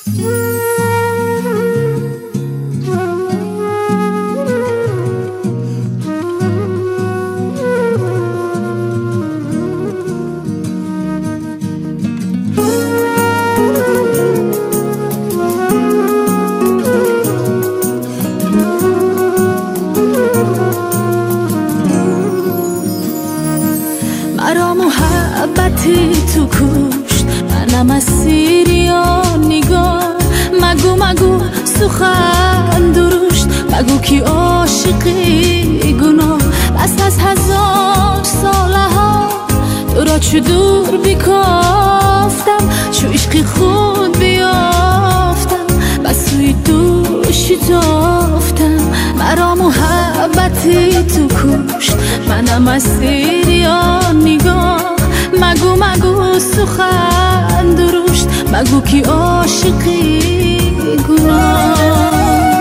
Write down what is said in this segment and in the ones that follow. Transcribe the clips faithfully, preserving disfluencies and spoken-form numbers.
مرا محبتی تو کشت، منم اسیر یا نگاه. مگو مگو سخن درشت، مگو کی عاشقی گناه. بس از هزار ساله ها تو را چو دور بکافتم، چو عشقی خود بیافتم بس سوی دوشی تافتم. مرا محبتی تو کشت، منم اسیر یا نگاه. مگو مگو سخن درشت، مگو کی عاشقی گناه.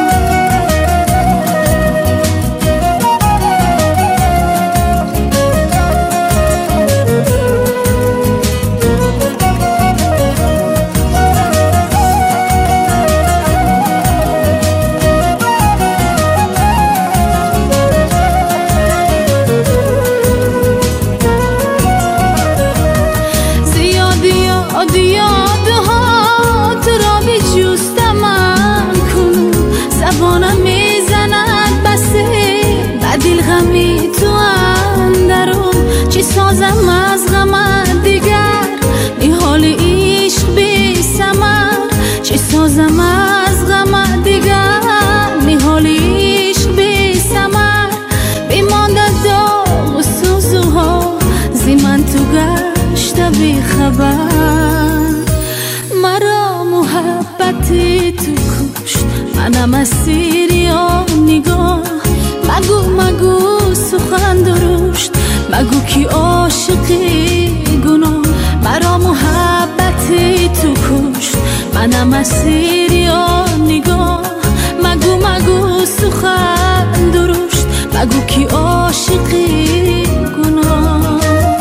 یادها تو را بجوستم من کنون، زبانم میزند بسه و دل غمی تو اندرون. چی سازم از غم دیگر نهال عشق بی ثمر. چی سازم از غم دیگر نهال عشق بی ثمر. بمانده داغ و سوزوها زی من تو گشته بی خبر. مرا محبتی تو کشت، منم اسیر یا نگاه. مگو مگو سخن درشت، مگو کی عاشقی گناه. مرا محبتی تو کشت، منم اسیر یا نگاه. مگو مگو سخن درشت، مگو کی عاشقی گناه.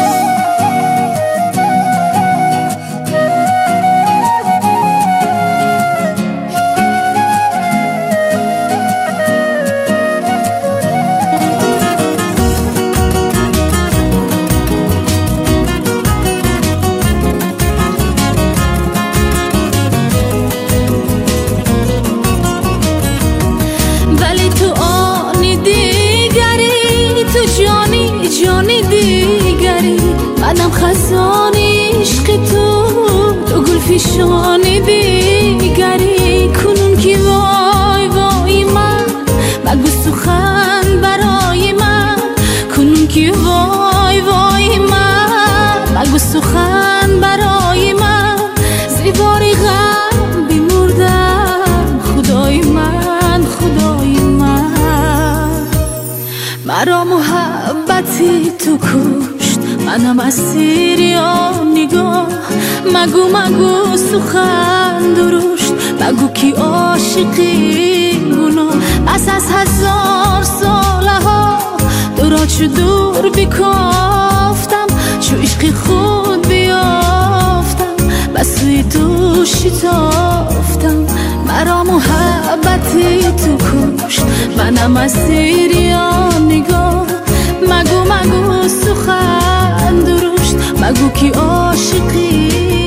جانی دیگری منم خزان عشق تو، تو گل فشانی دیگری. کنون که وای وای من مگو سخن برای من. کنون که وای وای من مگو سخن برای من. زیباری غم بیمردم خدای من خدای من. مرا محبتی تو کشت، منم اسیر یا نگاه. مگو مگو سخن درشت، مگو کی عاشقی گناه. پس از هزار ساله ها تو را چو دور بکافتم، چو عشقی خود بیافتم بس سوی دوشی تافتم. مرا محبتی تو کشت، منم اسیر یا نگاه. مگو مگو سخن درشت، مگو کی عاشقی